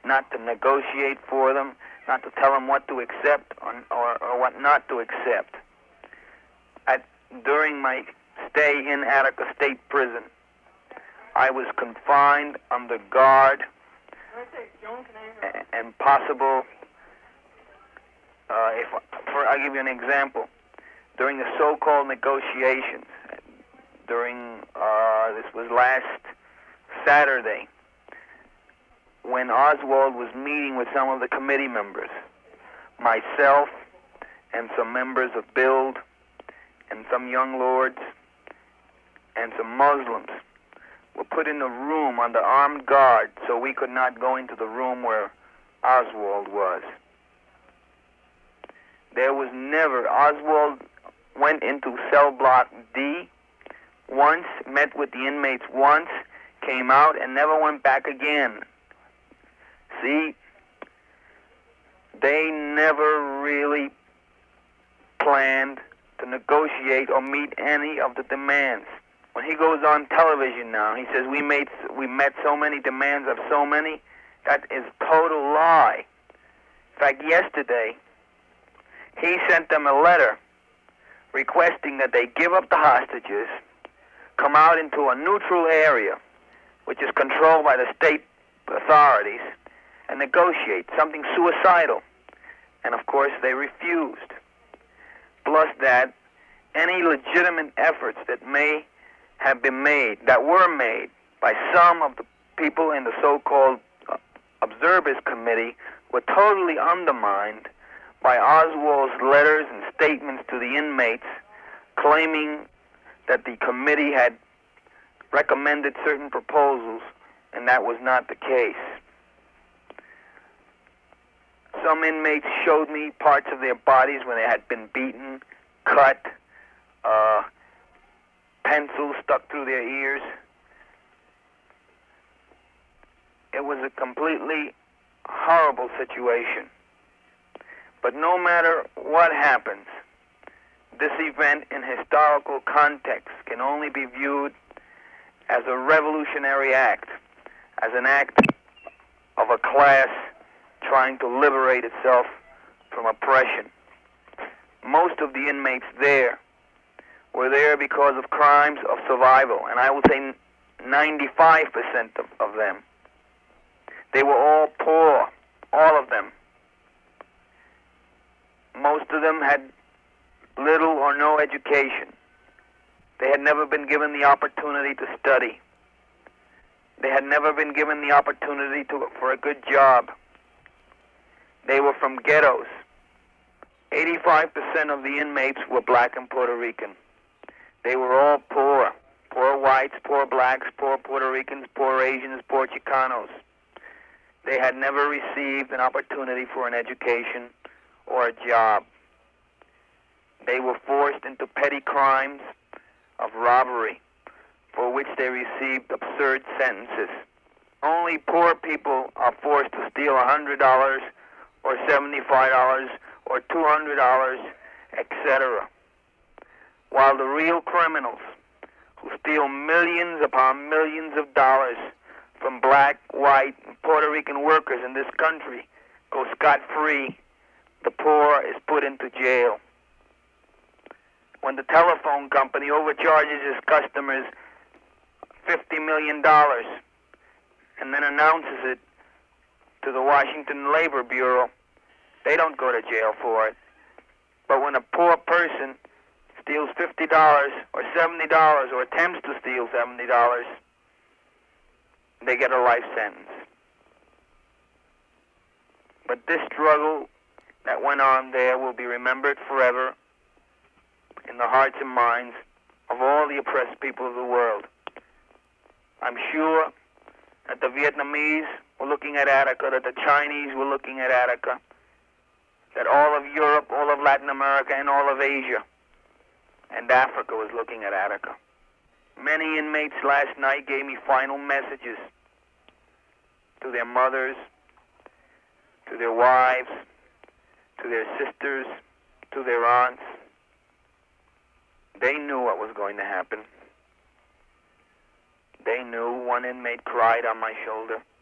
not to negotiate for them, not to tell them what to accept or what not to accept. During my stay in Attica State Prison, I was confined under guard and possible, I'll give you an example. During the so-called negotiations, this was last Saturday, when Oswald was meeting with some of the committee members, myself and some members of BUILD and some young lords and some Muslims were put in a room under armed guard so we could not go into the room where Oswald was. Oswald went into cell block D once, met with the inmates once, came out and never went back again. See, they never really planned to negotiate or meet any of the demands. When he goes on television now, he says we met so many demands of so many. That is total lie. In fact, yesterday, he sent them a letter requesting that they give up the hostages, come out into a neutral area, which is controlled by the state authorities, and negotiate something suicidal. And of course, they refused. Plus that, any legitimate efforts that may have been made, that were made by some of the people in the so-called Observers Committee, were totally undermined by Oswald's letters and statements to the inmates claiming that the committee had recommended certain proposals, and that was not the case. Some inmates showed me parts of their bodies where they had been beaten, cut, pencils stuck through their ears. It was a completely horrible situation. But no matter what happens, this event in historical context can only be viewed as a revolutionary act, as an act of a class trying to liberate itself from oppression. Most of the inmates there were there because of crimes of survival, and I would say 95% of them. They were all poor, all of them. Most of them had little or no education. They had never been given the opportunity to study. They had never been given the opportunity for a good job. They were from ghettos. 85% of the inmates were black and Puerto Rican. They were all poor. Poor whites, poor blacks, poor Puerto Ricans, poor Asians, poor Chicanos. They had never received an opportunity for an education or a job. They were forced into petty crimes of robbery, for which they received absurd sentences. Only poor people are forced to steal $100 or $75 or $200, etc. While the real criminals who steal millions upon millions of dollars from black, white, and Puerto Rican workers in this country go scot-free, the poor is put into jail. When the telephone company overcharges its customers $50 million and then announces it to the Washington Labor Bureau, they don't go to jail for it. But when a poor person steals $50 or $70 or attempts to steal $70, they get a life sentence. But this struggle that went on there will be remembered forever in the hearts and minds of all the oppressed people of the world. I'm sure that the Vietnamese were looking at Attica, that the Chinese were looking at Attica, that all of Europe, all of Latin America, and all of Asia and Africa was looking at Attica. Many inmates last night gave me final messages to their mothers, to their wives, to their sisters, to their aunts. They knew what was going to happen. They knew. One inmate cried on my shoulder.